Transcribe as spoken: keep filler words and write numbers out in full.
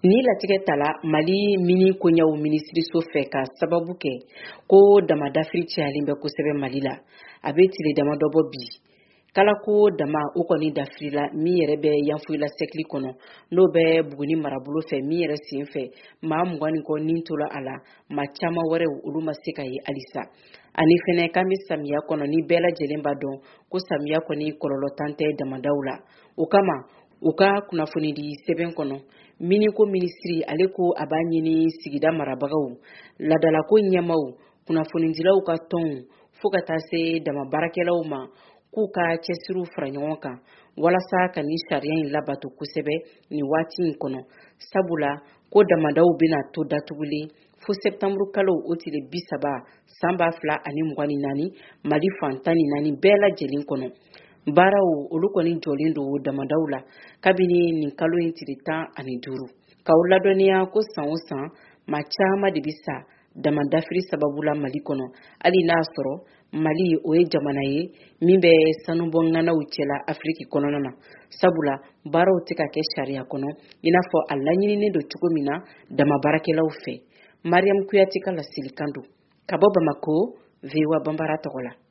Ni latigɛ tala Mali mini koɲɛw minisiriso fɛ ka sababu kɛ ko damadafiri cayalen bɛ kosɛbɛ Mali la. A bɛ tile damadɔ bɔ bi. Kala ko dama o kɔni dafirila min yɛrɛ bɛ Yanfoyila sɛkili kɔnɔ n'o bɛ Buguni marabolo fɛ min yɛrɛ sen fɛ maa mugan ni kɔ nin tola a la maa caman wɛrɛw olu ma se ka ye halisa. Ani fɛnɛ kan bɛ samiya kɔnɔ ni bɛɛ lajɛlen b'a dɔn ko samiya kɔni kɔlɔlɔ tan tɛ damadaw la. O kama u ka kunnafoni di sɛbɛn kɔnɔ mini ko minisiri ale ko a b'a ɲini sigida marabagaw ladalako ɲɛmaw kunnafonidilaw ka tɔnw fo ka taa se dama baarakɛlaw ma k'u ka cɛsiriw fara ɲɔgɔn kan walasa ka ni sariya in labato kosɛbɛ ni waati in kɔnɔ sabula ko damadaw bɛna to datugulen fo septanburu kalo o tile bi saba san ba fila ani mugan ni naani Mali fan tan ni naani bɛɛ lajɛlen kɔnɔ. Baaraw olu kɔni jɔlen do damadaw la kabini nin kalo in tile tan ani duuru. K'aw ladɔnniya ko san o san maa caman de bi sa damadafiri sababu la Mali kɔnɔ hali n'a sɔrɔ Mali o ye jamana ye min bɛ sanubɔŋanaw cɛla Afiriki kɔnɔna na sabula baaraw tɛ ka kɛ sariya kɔnɔ i n'a fɔ a laɲininen do cogo min na dama baarakɛlaw fɛ. Mariam Kuyate ka lasilikan do ka bɔ Bamako, V O A Banbara tɔgɔ la.